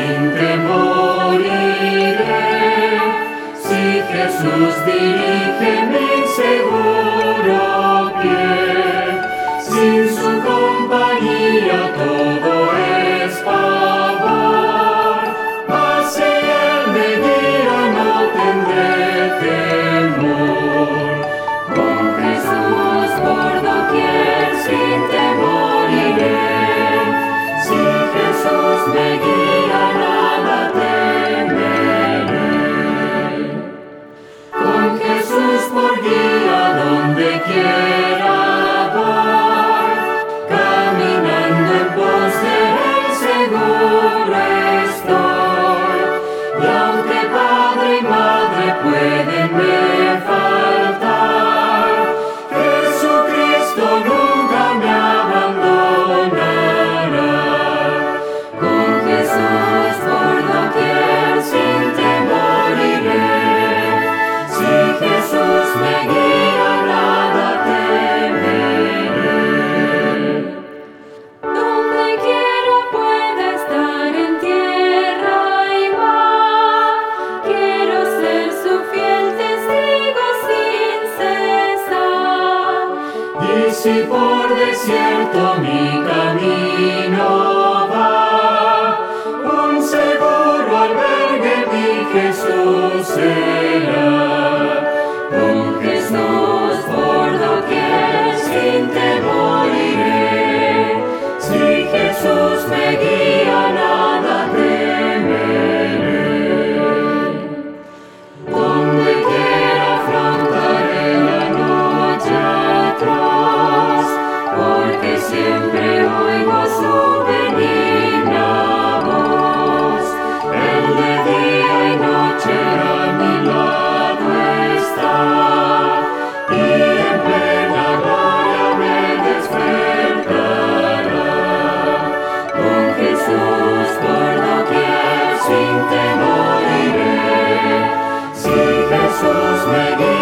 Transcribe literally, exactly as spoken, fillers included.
sin temor iré. Si Jesús dirige mi seguro pie, sin su compañía todo es pavor. Mas si Él me guía no tendré temor. Con Jesús por doquier sin temor iré. Si Jesús me guía nada temeré. Con Jesús por guía donde quiera voy, caminando en pos de Él seguro estoy. Y aunque padre y madre pueden me faltar, Jesucristo nunca me abandonará. Con Jesús por doquier sin temor iré. Si Jesús me guía nada temeré. Donde quiera pueda estar en tierra y mar, quiero ser su fiel testigo sin cesar. Y si por desierto mi camino va, un seguro albergue mi Jesús será. Con Jesús por doquier sin temor iré. Si Jesús me guía nada temeré. Donde quiera afrontaré la noche atroz, porque siempre oigo su benigna voz. Él de día y noche a mi lado está, y en plena gloria me despertará. Con Jesús por doquier sin temor iré. Si Jesús me guía